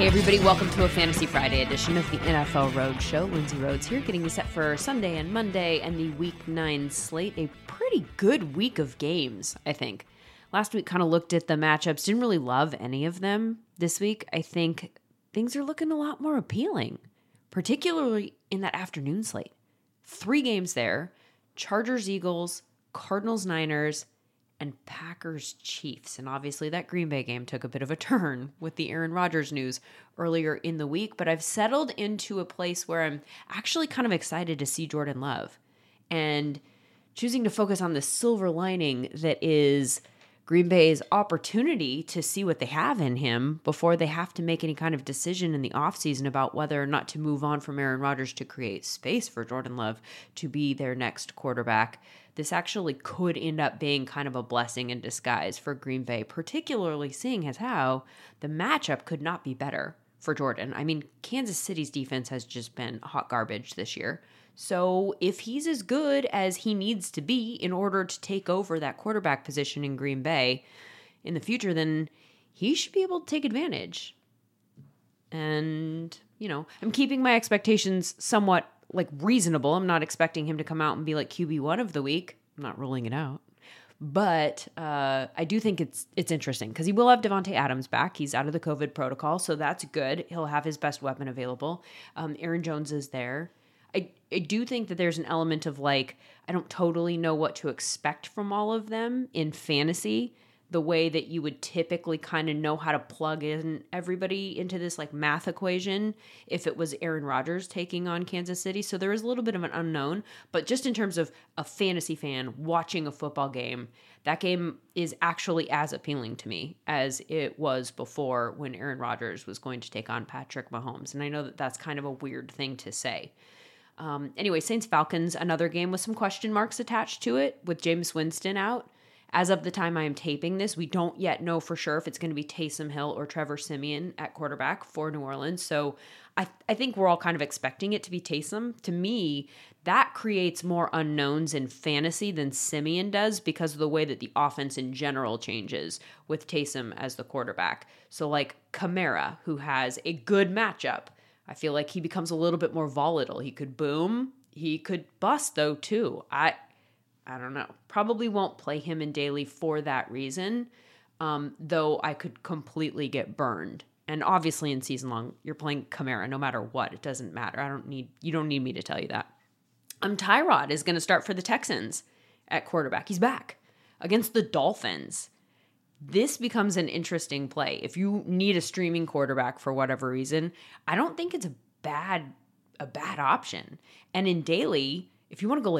Everybody, welcome to a Fantasy Friday edition of the NFL Roadshow. Lindsay Rhodes here, getting you set for Sunday and Monday and the Week 9 slate. A pretty good week of games, I think. Last week kind of looked at the matchups, didn't really love any of them. This week, I think things are looking a lot more appealing, particularly in that afternoon slate. 3 games there: Chargers, Eagles, Cardinals, Niners, and Packers Chiefs. And obviously that Green Bay game took a bit of a turn with the Aaron Rodgers news earlier in the week, but I've settled into a place where I'm actually kind of excited to see Jordan Love and choosing to focus on the silver lining that is Green Bay's opportunity to see what they have in him before they have to make any kind of decision in the offseason about whether or not to move on from Aaron Rodgers to create space for Jordan Love to be their next quarterback. This actually could end up being kind of a blessing in disguise for Green Bay, particularly seeing as how the matchup could not be better for Jordan. I mean, Kansas City's defense has just been hot garbage this year. So if he's as good as he needs to be in order to take over that quarterback position in Green Bay in the future, then he should be able to take advantage. And, I'm keeping my expectations somewhat reasonable. I'm not expecting him to come out and be like QB1 of the week. I'm not ruling it out. But I do think it's interesting because he will have Devontae Adams back. He's out of the COVID protocol, so that's good. He'll have his best weapon available. Aaron Jones is there. I do think that there's an element of I don't totally know what to expect from all of them in fantasy, the way that you would typically kind of know how to plug in everybody into this math equation if it was Aaron Rodgers taking on Kansas City. So there is a little bit of an unknown, but just in terms of a fantasy fan watching a football game, that game is actually as appealing to me as it was before when Aaron Rodgers was going to take on Patrick Mahomes. And I know that that's kind of a weird thing to say. Anyway, Saints-Falcons, another game with some question marks attached to it with Jameis Winston out. As of the time I am taping this, we don't yet know for sure if it's going to be Taysom Hill or Trevor Siemian at quarterback for New Orleans. So I think we're all kind of expecting it to be Taysom. To me, that creates more unknowns in fantasy than Siemian does because of the way that the offense in general changes with Taysom as the quarterback. So Kamara, who has a good matchup, I feel like he becomes a little bit more volatile. He could boom. He could bust, though, too. I don't know. Probably won't play him in daily for that reason, though I could completely get burned. And obviously in season long, you're playing Kamara no matter what. It doesn't matter. You don't need me to tell you that. Tyrod is going to start for the Texans at quarterback. He's back against the Dolphins. This becomes an interesting play. If you need a streaming quarterback for whatever reason, I don't think it's a bad option. And in daily, if you want to go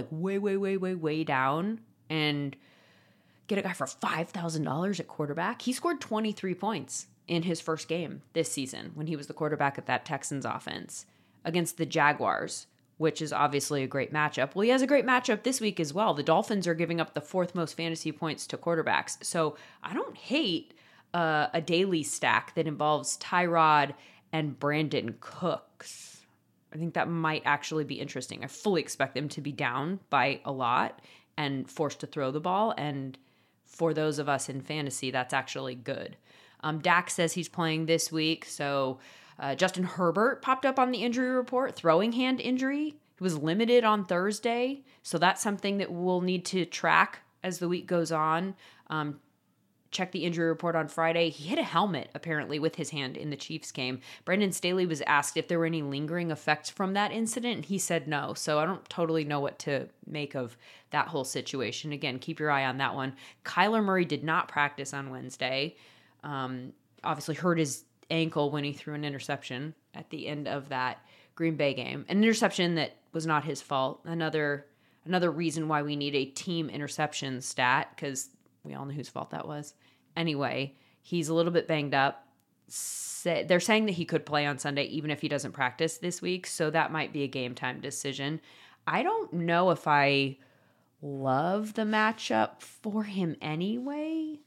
way down and get a guy for $5,000 at quarterback, he scored 23 points in his first game this season when he was the quarterback at that Texans offense against the Jaguars, which is obviously a great matchup. Well, he has a great matchup this week as well. The Dolphins are giving up the 4th most fantasy points to quarterbacks. So I don't hate a daily stack that involves Tyrod and Brandon Cooks. I think that might actually be interesting. I fully expect them to be down by a lot and forced to throw the ball. And for those of us in fantasy, that's actually good. Dak says he's playing this week, so Justin Herbert popped up on the injury report, throwing hand injury. He was limited on Thursday, so that's something that we'll need to track as the week goes on. Check the injury report on Friday. He hit a helmet, apparently, with his hand in the Chiefs game. Brandon Staley was asked if there were any lingering effects from that incident, and he said no. So I don't totally know what to make of that whole situation. Again, keep your eye on that one. Kyler Murray did not practice on Wednesday. Obviously hurt his ankle when he threw an interception at the end of that Green Bay game. An interception that was not his fault. Another reason why we need a team interception stat, because we all know whose fault that was. Anyway, he's a little bit banged up. They're saying that he could play on Sunday even if he doesn't practice this week, so that might be a game time decision. I don't know if I love the matchup for him anyway.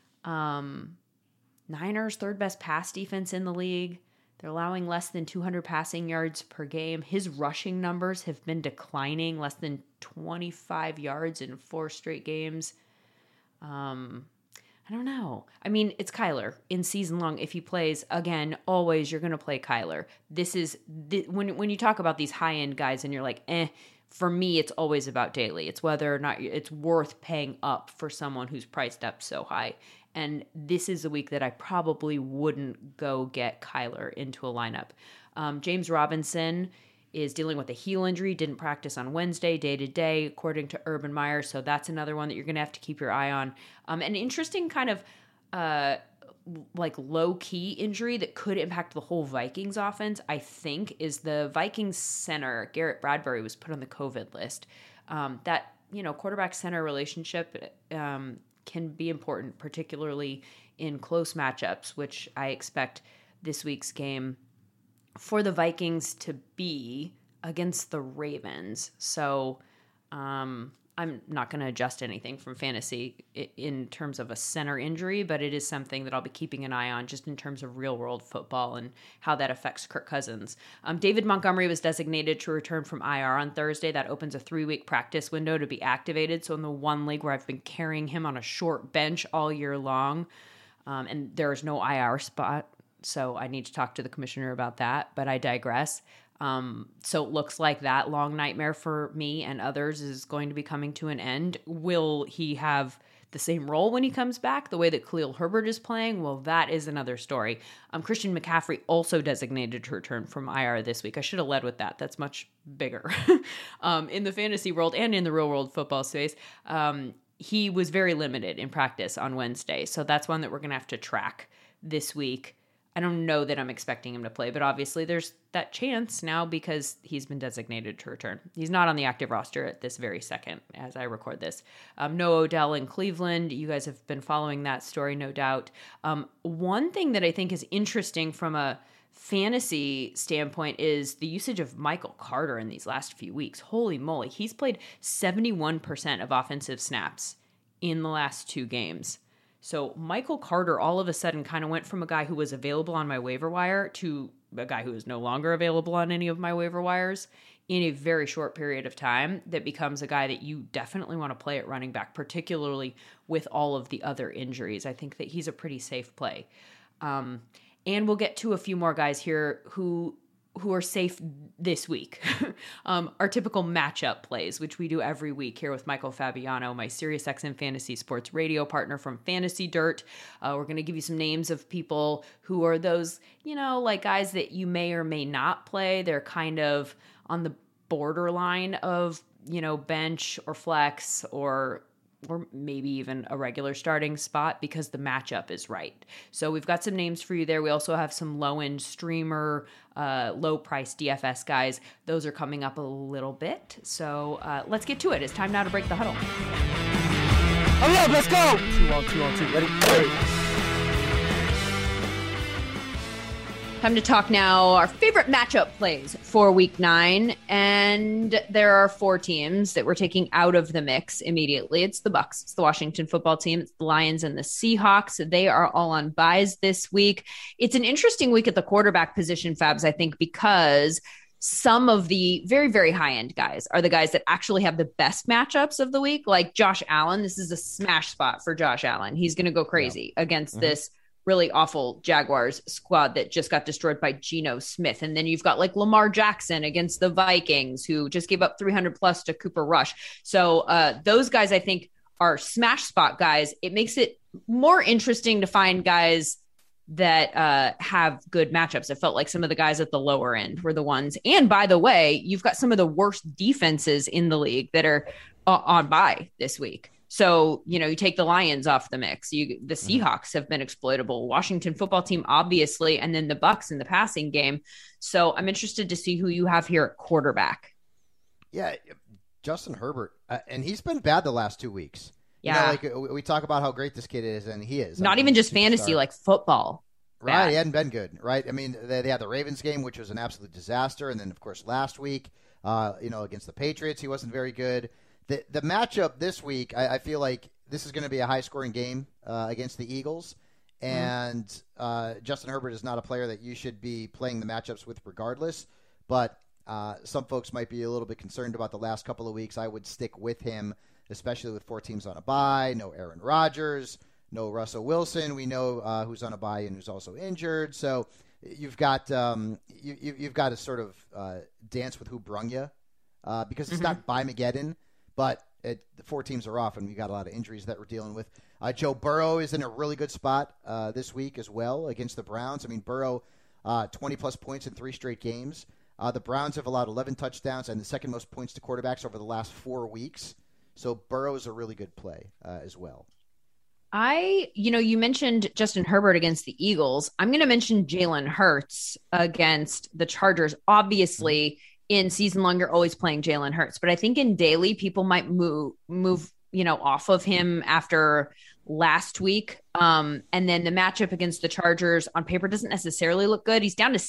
Niners, 3rd best pass defense in the league. They're allowing less than 200 passing yards per game. His rushing numbers have been declining, less than 25 yards in 4 straight games. I don't know. I mean, it's Kyler in season long. If he plays again, always you're going to play Kyler. This is when you talk about these high end guys and you're like, for me, it's always about daily. It's whether or not it's worth paying up for someone who's priced up so high. And this is a week that I probably wouldn't go get Kyler into a lineup. James Robinson is dealing with a heel injury, didn't practice on Wednesday, day-to-day, according to Urban Meyer. So that's another one that you're going to have to keep your eye on. An interesting kind of like low-key injury that could impact the whole Vikings offense, I think, is the Vikings center, Garrett Bradbury, was put on the COVID list. That, quarterback-center relationship can be important, particularly in close matchups, which I expect this week's game for the Vikings to be against the Ravens. So I'm not going to adjust anything from fantasy in terms of a center injury, but it is something that I'll be keeping an eye on just in terms of real world football and how that affects Kirk Cousins. David Montgomery was designated to return from IR on Thursday. That opens a 3-week practice window to be activated. So in the one league where I've been carrying him on a short bench all year long, and there's no IR spot, so I need to talk to the commissioner about that, but I digress. So it looks like that long nightmare for me and others is going to be coming to an end. Will he have the same role when he comes back, the way that Khalil Herbert is playing? Well, that is another story. Christian McCaffrey also designated to return from IR this week. I should have led with that. That's much bigger. In the fantasy world and in the real world football space, he was very limited in practice on Wednesday. So that's one that we're going to have to track this week. I don't know that I'm expecting him to play, but obviously there's that chance now because he's been designated to return. He's not on the active roster at this very second as I record this. No Odell in Cleveland. You guys have been following that story, no doubt. One thing that I think is interesting from a fantasy standpoint is the usage of Michael Carter in these last few weeks. Holy moly. He's played 71% of offensive snaps in the last 2 games. So Michael Carter all of a sudden kind of went from a guy who was available on my waiver wire to a guy who is no longer available on any of my waiver wires in a very short period of time. That becomes a guy that you definitely want to play at running back, particularly with all of the other injuries. I think that he's a pretty safe play. And we'll get to a few more guys here who are safe this week. Our typical matchup plays, which we do every week here with Michael Fabiano, my SiriusXM Fantasy Sports radio partner from Fantasy Dirt. We're going to give you some names of people who are those, like guys that you may or may not play. They're kind of on the borderline of, bench or flex or maybe even a regular starting spot because the matchup is right. So we've got some names for you there. We also have some low-end streamer, low-price DFS guys. Those are coming up a little bit. So let's get to it. It's time now to break the huddle. Hurry up, let's go! 2-on-2. Ready? Time to talk now our favorite matchup plays for week 9. And there are 4 teams that we're taking out of the mix immediately. It's the Bucs, it's the Washington football team, it's the Lions and the Seahawks. They are all on buys this week. It's an interesting week at the quarterback position, Fabs, I think, because some of the very, very high-end guys are the guys that actually have the best matchups of the week. Like Josh Allen, this is a smash spot for Josh Allen. He's going to go crazy against this really awful Jaguars squad that just got destroyed by Geno Smith. And then you've got like Lamar Jackson against the Vikings, who just gave up 300 plus to Cooper Rush. So those guys, I think, are smash spot guys. It makes it more interesting to find guys that have good matchups. It felt like some of the guys at the lower end were the ones. And by the way, you've got some of the worst defenses in the league that are on bye this week. So, you take the Lions off the mix. The Seahawks have been exploitable. Washington football team, obviously, and then the Bucs in the passing game. So I'm interested to see who you have here at quarterback. Yeah, Justin Herbert. And he's been bad the last 2 weeks. Yeah. We talk about how great this kid is, and he is. Not even just fantasy, like football. Right, Bad. he hadn't been good, right? I mean, they had the Ravens game, which was an absolute disaster. And then, of course, last week, against the Patriots, he wasn't very good. The matchup this week, I feel like this is going to be a high-scoring game against the Eagles, and Justin Herbert is not a player that you should be playing the matchups with regardless, but some folks might be a little bit concerned about the last couple of weeks. I would stick with him, especially with 4 teams on a bye, no Aaron Rodgers, no Russell Wilson. We know who's on a bye and who's also injured. So you've got you've got to sort of dance with who brung you because it's not by Mageddon, but the 4 teams are off and we got a lot of injuries that we're dealing with. Joe Burrow is in a really good spot this week as well against the Browns. I mean, Burrow 20-plus points in 3 straight games. The Browns have allowed 11 touchdowns and the second most points to quarterbacks over the last 4 weeks. So Burrow is a really good play as well. You mentioned Justin Herbert against the Eagles. I'm going to mention Jalen Hurts against the Chargers. Obviously, in season long, you're always playing Jalen Hurts, but I think in daily, people might move off of him after last week. And then the matchup against the Chargers on paper doesn't necessarily look good. He's down to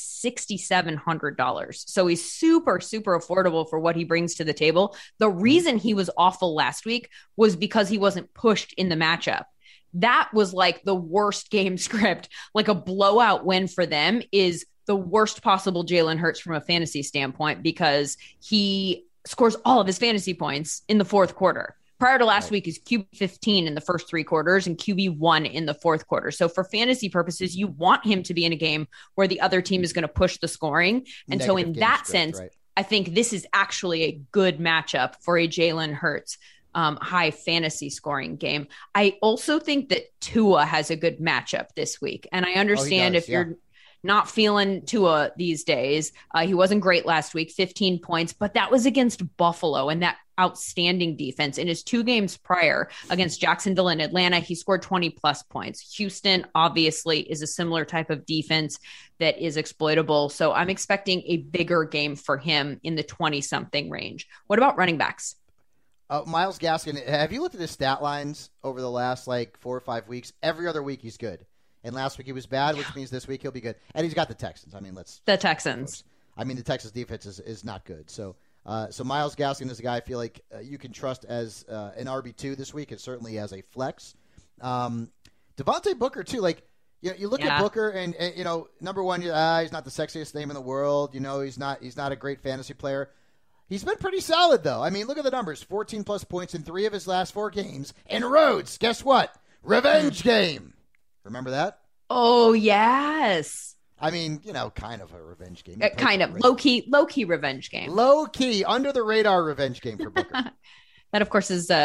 $6,700. So he's super, super affordable for what he brings to the table. The reason he was awful last week was because he wasn't pushed in the matchup. That was like the worst game script, like a blowout win for them is the worst possible Jalen Hurts from a fantasy standpoint because he scores all of his fantasy points in the fourth quarter. Prior to last week is QB 15 in the first 3 quarters and QB 1 in the fourth quarter. So for fantasy purposes, you want him to be in a game where the other team is going to push the scoring. And so in that sense, I think this is actually a good matchup for a Jalen Hurts high fantasy scoring game. I also think that Tua has a good matchup this week. And I understand if you're not feeling Tua these days, he wasn't great last week, 15 points, but that was against Buffalo and that outstanding defense. In his 2 games prior against Jacksonville and Atlanta, he scored 20 plus points. Houston obviously is a similar type of defense that is exploitable. So I'm expecting a bigger game for him in the 20 something range. What about running backs? Myles Gaskin, have you looked at his stat lines over the last 4 or 5 weeks? Every other week he's good. And last week he was bad, which means this week he'll be good. And he's got the Texans. I mean, the Texans. I mean, the Texas defense is not good. So Myles Gaskin is a guy I feel like you can trust as an RB2 this week and certainly as a flex. Devontae Booker, too. You look at Booker and number one, he's not the sexiest name in the world. He's not a great fantasy player. He's been pretty solid, though. I mean, look at the numbers. 14-plus points in 3 of his last 4 games. And Rhodes, guess what? Revenge game. Remember that? Oh, yes. I mean, kind of a revenge game. Kind of. Low-key revenge game. Low-key, under-the-radar revenge game for Booker. That, of course, is,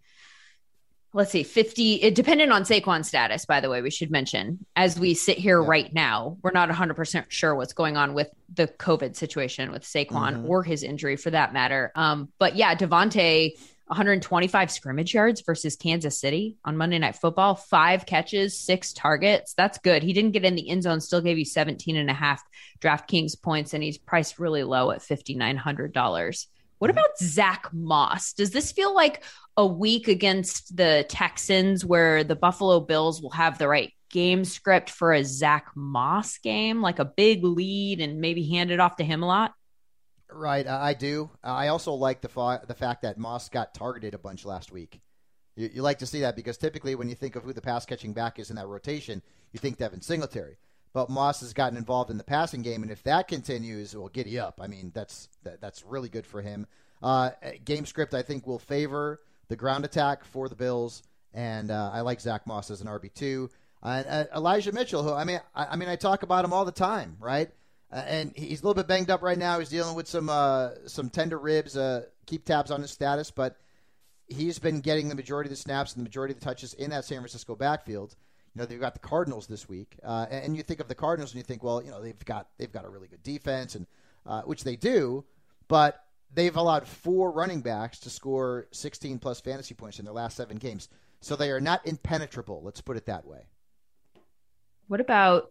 let's see, 50, dependent on Saquon's status, by the way, we should mention. As we sit here right now, we're not 100% sure what's going on with the COVID situation with Saquon or his injury for that matter. But yeah, Devontae, 125 scrimmage yards versus Kansas City on Monday Night Football, 5 catches, 6 targets. That's good. He didn't get in the end zone, still gave you 17.5 DraftKings points, and he's priced really low at $5,900. What about Zach Moss? Does this feel like a week against the Texans where the Buffalo Bills will have the right game script for a Zach Moss game, like a big lead and maybe hand it off to him a lot? Right, I do. I also like the fact that Moss got targeted a bunch last week. You like to see that because typically when you think of who the pass-catching back is in that rotation, you think Devin Singletary. But Moss has gotten involved in the passing game, and if that continues, well, giddy up. I mean, that's really good for him. Game script, I think, will favor the ground attack for the Bills, and I like Zach Moss as an RB2. Elijah Mitchell, who I talk about him all the time, right? And he's a little bit banged up right now. He's dealing with some tender ribs. Keep tabs on his status, but he's been getting the majority of the snaps and the majority of the touches in that San Francisco backfield. They've got the Cardinals this week, and you think of the Cardinals and you think, well, they've got a really good defense, and which they do, but they've allowed 4 running backs to score 16 plus fantasy points in their last 7 games, so they are not impenetrable. Let's put it that way. What about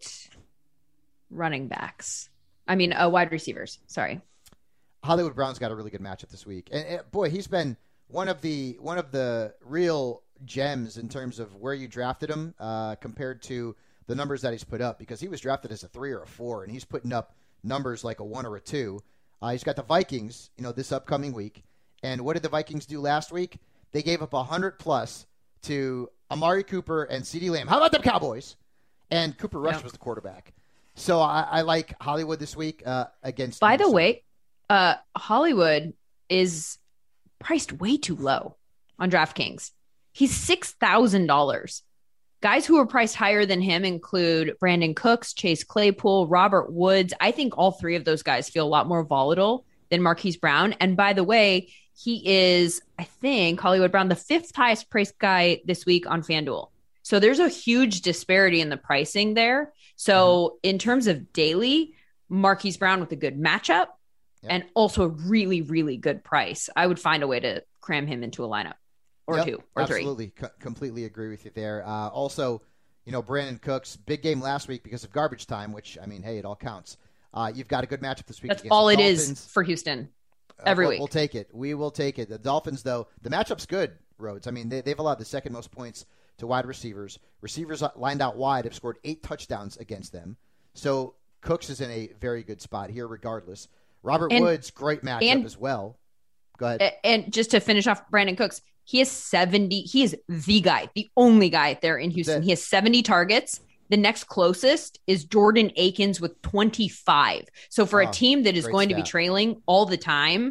running backs? Wide receivers. Sorry. Hollywood Brown's got a really good matchup this week, and boy, he's been one of the real gems in terms of where you drafted him compared to the numbers that he's put up, because he was drafted as a 3 or a 4, and he's putting up numbers like a 1 or a 2. He's got the Vikings, this upcoming week, and what did the Vikings do last week? They gave up 100 plus to Amari Cooper and CeeDee Lamb. How about them Cowboys? And Cooper Rush was the quarterback. So I like Hollywood this week against. By the way, Hollywood is priced way too low on DraftKings. He's $6,000. Guys who are priced higher than him include Brandon Cooks, Chase Claypool, Robert Woods. I think all three of those guys feel a lot more volatile than Marquise Brown. And by the way, he is, I think, Hollywood Brown, the 5th highest priced guy this week on FanDuel. So there's a huge disparity in the pricing there. So in terms of daily, Marquise Brown with a good matchup and also a really, really good price. I would find a way to cram him into a lineup or two or three. Absolutely. Completely agree with you there. Also, Brandon Cooks, big game last week because of garbage time, which, I mean, hey, it all counts. You've got a good matchup this week. That's all it is for Houston every week. We'll take it. We will take it. The Dolphins, though, the matchup's good, Rhodes. I mean, they've allowed the second most points to wide receivers. Receivers lined out wide have scored 8 touchdowns against them. So Cooks is in a very good spot here regardless. Robert Woods, great matchup as well. Go ahead. And just to finish off Brandon Cooks, he is 70. He is the guy, the only guy there in Houston. He has 70 targets. The next closest is Jordan Akins with 25. So for a team that is going to be trailing all the time,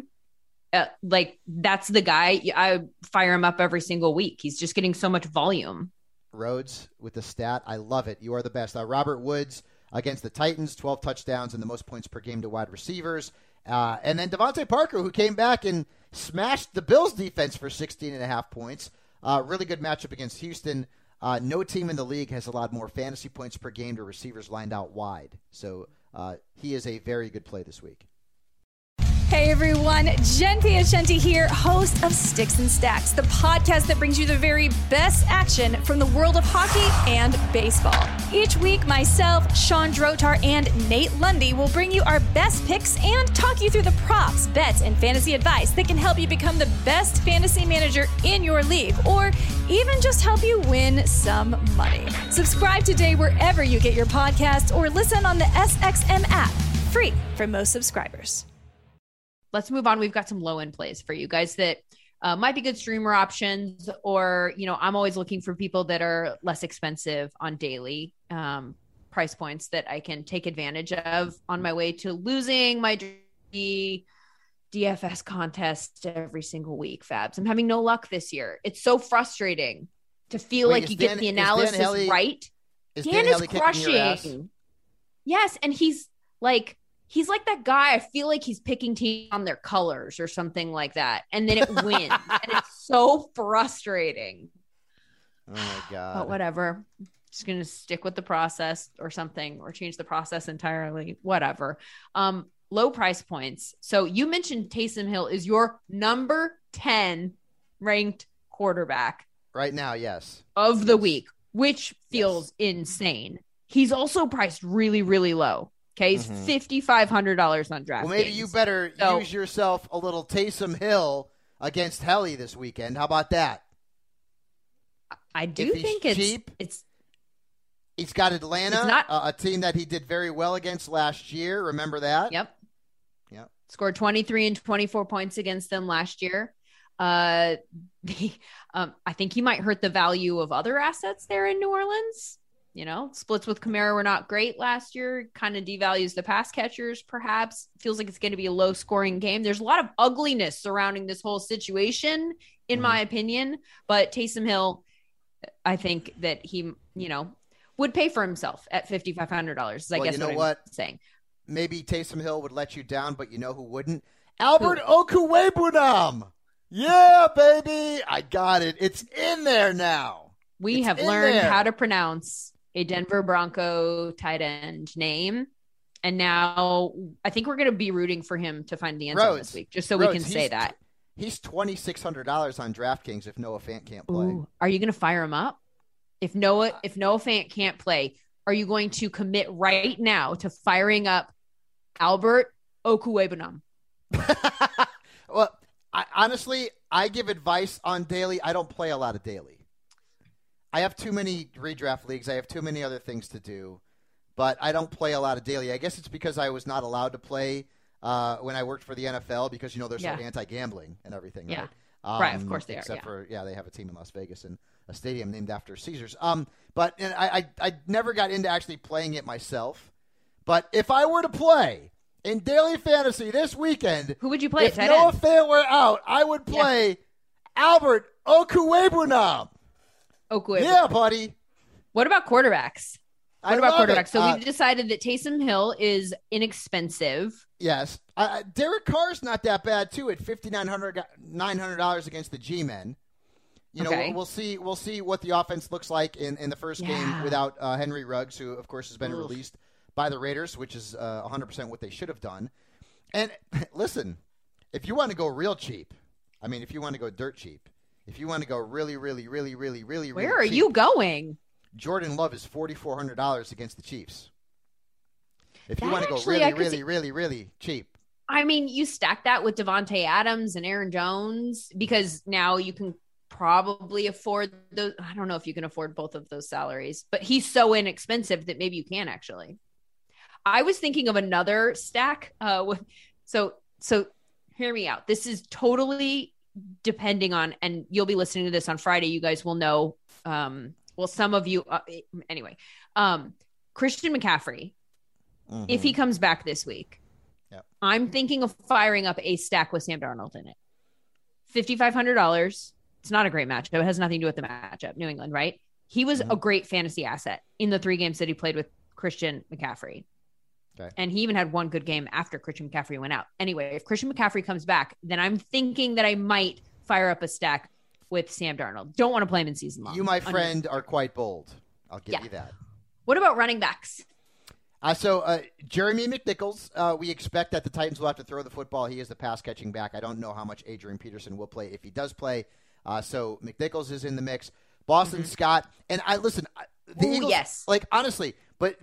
that's the guy. I fire him up every single week. He's just getting so much volume. Rhodes with the stat. I love it. You are the best. Robert Woods against the Titans, 12 touchdowns and the most points per game to wide receivers. And then Devontae Parker, who came back and smashed the Bills defense for 16.5 points. Really good matchup against Houston. No team in the league has allowed more fantasy points per game to receivers lined out wide. So he is a very good play this week. Hey everyone, Jen Piacenti here, host of Sticks and Stacks, the podcast that brings you the very best action from the world of hockey and baseball. Each week, myself, Sean Drotar, and Nate Lundy will bring you our best picks and talk you through the props, bets, and fantasy advice that can help you become the best fantasy manager in your league, or even just help you win some money. Subscribe today wherever you get your podcasts or listen on the SXM app, free for most subscribers. Let's move on. We've got some low end plays for you guys that might be good streamer options, or, I'm always looking for people that are less expensive on daily price points that I can take advantage of on my way to losing my DFS contest every single week, Fabs. I'm having no luck this year. It's so frustrating to feel like you get the analysis right. Dan is crushing. Yes, and he's like that guy. I feel like he's picking teams on their colors or something like that. And then it wins. And it's so frustrating. Oh, my God. But whatever. Just going to stick with the process or something, or change the process entirely. Whatever. Low price points. So you mentioned Taysom Hill is your number 10 ranked quarterback. Right now, yes. Of the week, which feels insane. He's also priced really, really low. Okay, he's $5,500 on DraftKings. Well, maybe you better use yourself a little Taysom Hill against Helly this weekend. How about that? I do think it's cheap. He's got Atlanta, a team that he did very well against last year. Remember that? Yep. Scored 23 and 24 points against them last year. I think he might hurt the value of other assets there in New Orleans. Splits with Kamara were not great last year. Kind of devalues the pass catchers, perhaps. Feels like it's going to be a low-scoring game. There's a lot of ugliness surrounding this whole situation, in my opinion. But Taysom Hill, I think that he, would pay for himself at $5,500. I guess what I'm saying. Maybe Taysom Hill would let you down, but you know who wouldn't? Albert Okwuegbunam. Yeah, baby. I got it. It's in there now. We have learned how to pronounce a Denver Bronco tight end name. And now I think we're going to be rooting for him to find the end zone this week, just so we can say that. He's $2,600 on DraftKings if Noah Fant can't play. Ooh, are you going to fire him up? If Noah Fant can't play, are you going to commit right now to firing up Albert Okwuegbunam? Well, honestly, I give advice on daily. I don't play a lot of daily. I have too many redraft leagues. I have too many other things to do, but I don't play a lot of daily. I guess it's because I was not allowed to play when I worked for the NFL because, they're so anti-gambling and everything. Yeah. Right? Right. Of course they except are. Except for, they have a team in Las Vegas and a stadium named after Caesars. But I never got into actually playing it myself. But if I were to play in daily fantasy this weekend, who would you play? If Noah Fant were out, I would play Albert Okwuegbunam. Okwuegbunam. Yeah, buddy. What about quarterbacks? What about quarterbacks? So we've decided that Taysom Hill is inexpensive. Yes. Derek Carr's not that bad, too, at $5,900 against the G-Men. You know, Okay. we'll see what the offense looks like in the first game without Henry Ruggs, who, of course, has been released by the Raiders, which is 100% what they should have done. And listen, if you want to go real cheap, I mean, if you want to go dirt cheap, if you want to go really, really, really, really, really, Where really are cheap, you going? Jordan Love is $4,400 against the Chiefs. If you That want to go actually, really, I could really, see- really, really cheap. I mean, you stack that with Devontae Adams and Aaron Jones because now you can probably afford those. I don't know if you can afford both of those salaries, but he's so inexpensive that maybe you can actually. I was thinking of another stack. So hear me out. This is totally depending on, and you'll be listening to this on Friday. You guys will know. Well, some of you, anyway. Christian McCaffrey, if he comes back this week. Yep. I'm thinking of firing up a stack with Sam Darnold in it. $5,500. It's not a great matchup. It has nothing to do with the matchup. New England, right? He was a great fantasy asset in the 3 games that he played with Christian McCaffrey. Okay. And he even had one good game after Christian McCaffrey went out. Anyway, if Christian McCaffrey comes back, then I'm thinking that I might fire up a stack with Sam Darnold. Don't want to play him in season long. You, my friend, are quite bold. I'll give you that. What about running backs? So Jeremy McNichols, we expect that the Titans will have to throw the football. He is the pass-catching back. I don't know how much Adrian Peterson will play if he does play. So McNichols is in the mix. Boston Scott. And the Eagles, yes. like, honestly, but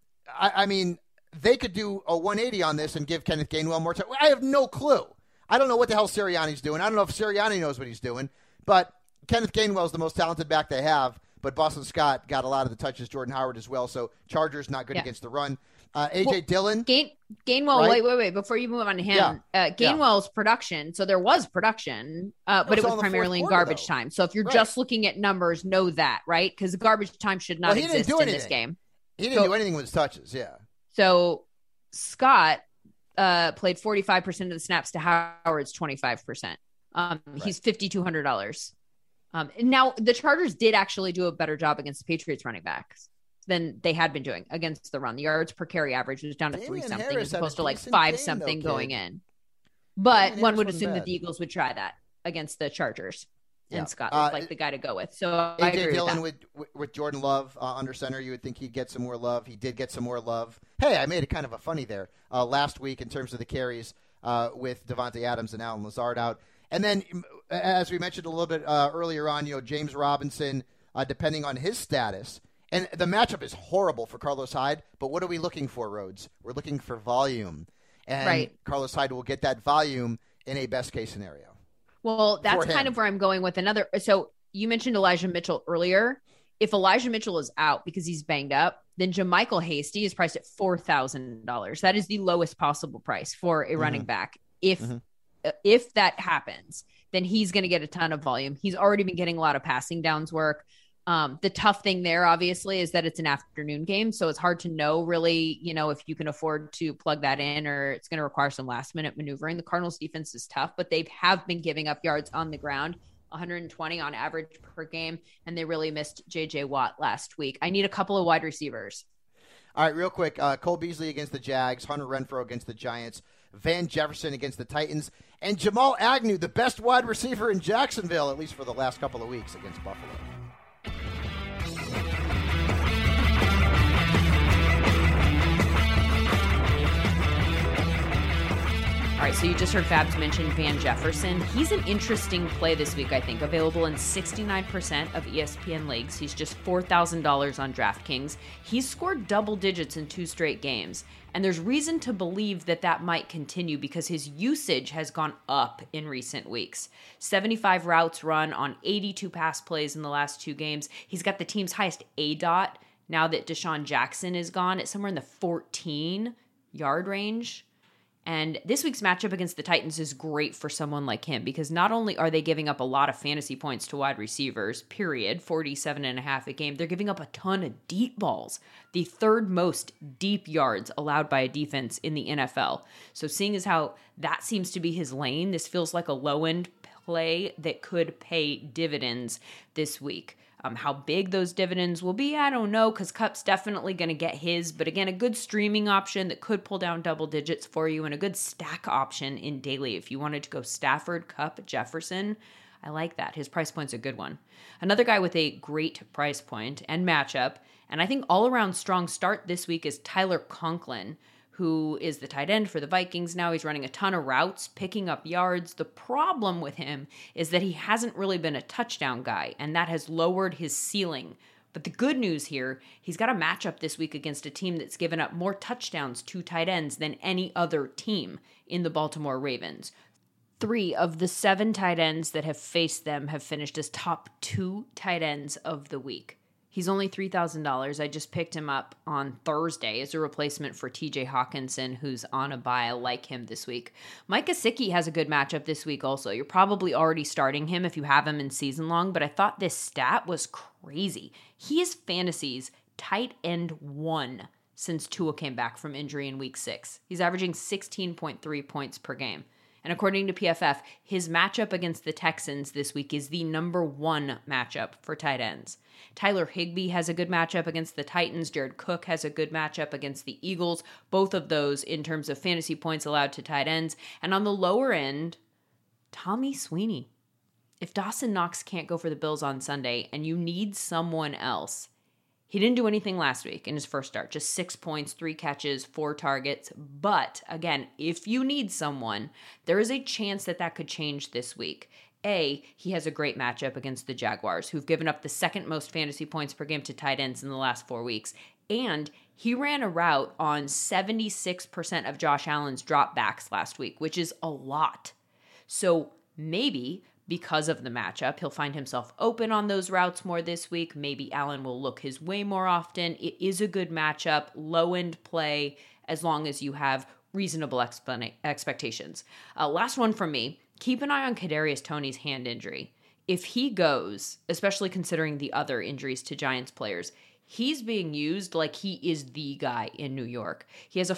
I mean, they could do a 180 on this and give Kenneth Gainwell more time. I have no clue. I don't know what the hell Sirianni's doing. I don't know if Sirianni knows what he's doing. But Kenneth Gainwell is the most talented back they have. But Boston Scott got a lot of the touches, Jordan Howard as well. So Chargers not good against the run. A.J. Dillon. Gainwell, right? wait. Before you move on to him, Gainwell's production, so there was production, but it was primarily in garbage time. So if you're just looking at numbers, know that, right? Because garbage time should not exist in this game. He didn't do anything with his touches, yeah. So Scott played 45% of the snaps to Howard's 25%. He's $5,200. Now, the Chargers did actually do a better job against the Patriots running backs than they had been doing against the run. The yards per carry average was down to 3-something as opposed to like 5-something going in. But one would assume that the Eagles would try that against the Chargers. And Scott was like the guy to go with. So I agree A.J. Dillon with with Jordan Love under center, you would think he'd get some more love. He did get some more love. Hey, I made it kind of a funny there last week in terms of the carries with Devontae Adams and Allen Lazard out. And then, as we mentioned a little bit earlier on, James Robinson, depending on his status. And the matchup is horrible for Carlos Hyde, but what are we looking for, Rhodes? We're looking for volume. And Carlos Hyde will get that volume in a best-case scenario. Well, that's kind of where I'm going with another. So you mentioned Elijah Mitchell earlier. If Elijah Mitchell is out because he's banged up, then JaMychal Hasty is priced at $4,000. That is the lowest possible price for a running back. If that happens, then he's going to get a ton of volume. He's already been getting a lot of passing downs work. The tough thing there, obviously, is that it's an afternoon game. So it's hard to know really, if you can afford to plug that in or it's going to require some last minute maneuvering. The Cardinals defense is tough, but they have been giving up yards on the ground, 120 on average per game. And they really missed JJ Watt last week. I need a couple of wide receivers. All right, real quick. Cole Beasley against the Jags, Hunter Renfrow against the Giants, Van Jefferson against the Titans, and Jamal Agnew, the best wide receiver in Jacksonville, at least for the last couple of weeks against Buffalo. All right, so you just heard Fabs mention Van Jefferson. He's an interesting play this week, I think. Available in 69% of ESPN leagues. He's just $4,000 on DraftKings. He's scored double digits in 2 straight games. And there's reason to believe that that might continue because his usage has gone up in recent weeks. 75 routes run on 82 pass plays in the last 2 games. He's got the team's highest ADOT now that Deshaun Jackson is gone. It's somewhere in the 14-yard range. And this week's matchup against the Titans is great for someone like him because not only are they giving up a lot of fantasy points to wide receivers, period, 47.5 a game, they're giving up a ton of deep balls, the 3rd most deep yards allowed by a defense in the NFL. So seeing as how that seems to be his lane, this feels like a low-end play that could pay dividends this week. How big those dividends will be, I don't know, because Kupp's definitely going to get his. But again, a good streaming option that could pull down double digits for you, and a good stack option in daily. If you wanted to go Stafford, Kupp, Jefferson, I like that. His price point's a good one. Another guy with a great price point and matchup, and I think all-around strong start this week, is Tyler Conklin, who is the tight end for the Vikings now. He's running a ton of routes, picking up yards. The problem with him is that he hasn't really been a touchdown guy, and that has lowered his ceiling. But the good news here, he's got a matchup this week against a team that's given up more touchdowns to tight ends than any other team in the Baltimore Ravens. 3 of the 7 tight ends that have faced them have finished as top 2 tight ends of the week. He's only $3,000. I just picked him up on Thursday as a replacement for TJ Hawkinson, who's on a bye. I like him this week. Mike Gesicki has a good matchup this week also. You're probably already starting him if you have him in season long, but I thought this stat was crazy. He is fantasy's tight end 1 since Tua came back from injury in week 6. He's averaging 16.3 points per game. And according to PFF, his matchup against the Texans this week is the number 1 matchup for tight ends. Tyler Higbee has a good matchup against the Titans. Jared Cook has a good matchup against the Eagles. Both of those in terms of fantasy points allowed to tight ends. And on the lower end, Tommy Sweeney. If Dawson Knox can't go for the Bills on Sunday and you need someone else, he didn't do anything last week in his first start. Just 6 points, 3 catches, 4 targets. But again, if you need someone, there is a chance that that could change this week. He has a great matchup against the Jaguars, who've given up the second most fantasy points per game to tight ends in the last 4 weeks. And he ran a route on 76% of Josh Allen's dropbacks last week, which is a lot. So maybe because of the matchup, he'll find himself open on those routes more this week. Maybe Allen will look his way more often. It is a good matchup, low-end play, as long as you have reasonable expectations. Last one from me. Keep an eye on Kadarius Toney's hand injury. If he goes, especially considering the other injuries to Giants players, he's being used like he is the guy in New York. He has a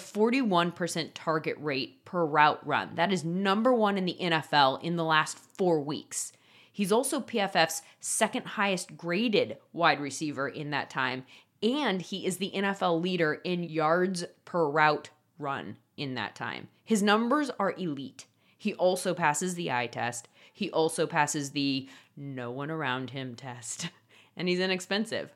41% target rate per route run. That is number 1 in the NFL in the last 4 weeks. He's also PFF's second highest graded wide receiver in that time, and he is the NFL leader in yards per route run in that time. His numbers are elite. He also passes the eye test. He also passes the no one around him test. And he's inexpensive.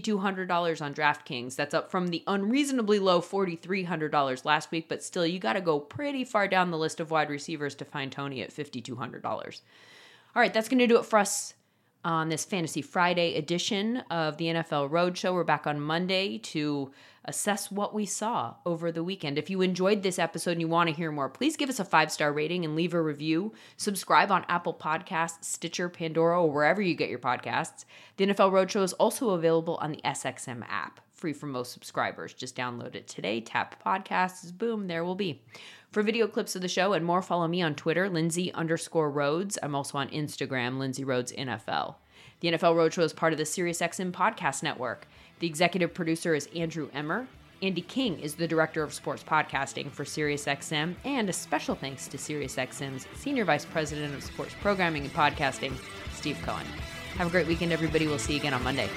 $5,200 on DraftKings. That's up from the unreasonably low $4,300 last week, but still, you got to go pretty far down the list of wide receivers to find Toney at $5,200. All right, that's going to do it for us on this Fantasy Friday edition of the NFL Roadshow. We're back on Monday to assess what we saw over the weekend. If you enjoyed this episode and you want to hear more, please give us a 5-star rating and leave a review. Subscribe on Apple Podcasts, Stitcher, Pandora, or wherever you get your podcasts. The NFL Roadshow is also available on the SXM app, free for most subscribers. Just download it today, tap podcasts, boom, there will be. For video clips of the show and more, follow me on Twitter, Lindsay_Rhodes. I'm also on Instagram, Lindsay Rhodes NFL. The NFL Roadshow is part of the SiriusXM Podcast Network. The executive producer is Andrew Emmer. Andy King is the director of sports podcasting for SiriusXM, and a special thanks to SiriusXM's Senior Vice President of Sports Programming and Podcasting, Steve Cohen. Have a great weekend, everybody. We'll see you again on Monday.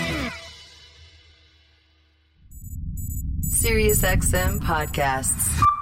SiriusXM Podcasts.